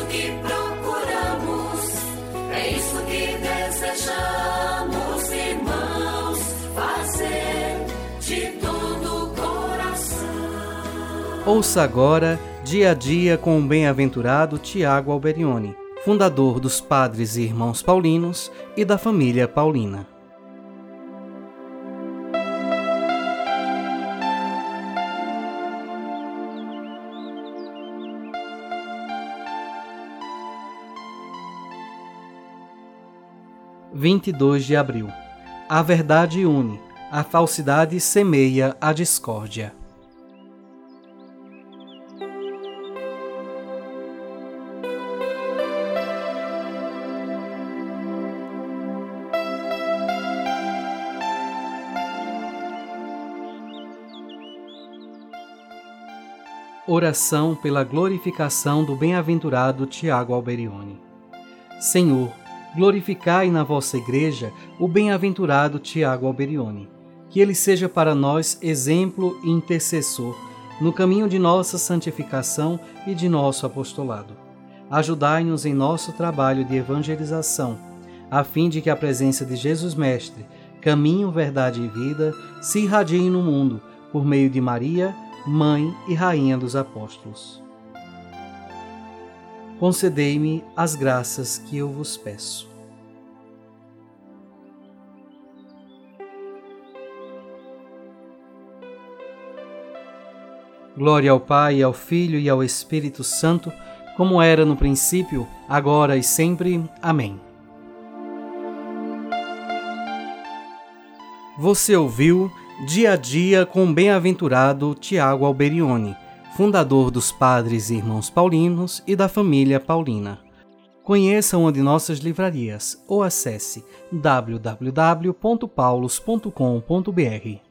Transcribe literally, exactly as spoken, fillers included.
que procuramos, é isso que desejamos, irmãos, fazer de todo o coração. Ouça agora Dia a Dia com o bem-aventurado Tiago Alberione, fundador dos Padres e Irmãos Paulinos e da família Paulina. vinte e dois de abril. A verdade une, a falsidade semeia a discórdia. Oração pela glorificação do bem-aventurado Tiago Alberione. Senhor, glorificai na vossa Igreja o bem-aventurado Tiago Alberione, que ele seja para nós exemplo e intercessor no caminho de nossa santificação e de nosso apostolado. Ajudai-nos em nosso trabalho de evangelização, a fim de que a presença de Jesus Mestre, caminho, verdade e vida, se irradie no mundo por meio de Maria, Mãe e Rainha dos Apóstolos. Concedei-me as graças que eu vos peço. Glória ao Pai, ao Filho e ao Espírito Santo, como era no princípio, agora e sempre. Amém. Você ouviu Dia a Dia com o bem-aventurado Tiago Alberione, fundador dos Padres e Irmãos Paulinos e da família Paulina. Conheça uma de nossas livrarias ou acesse w w w ponto paulos ponto com ponto b r.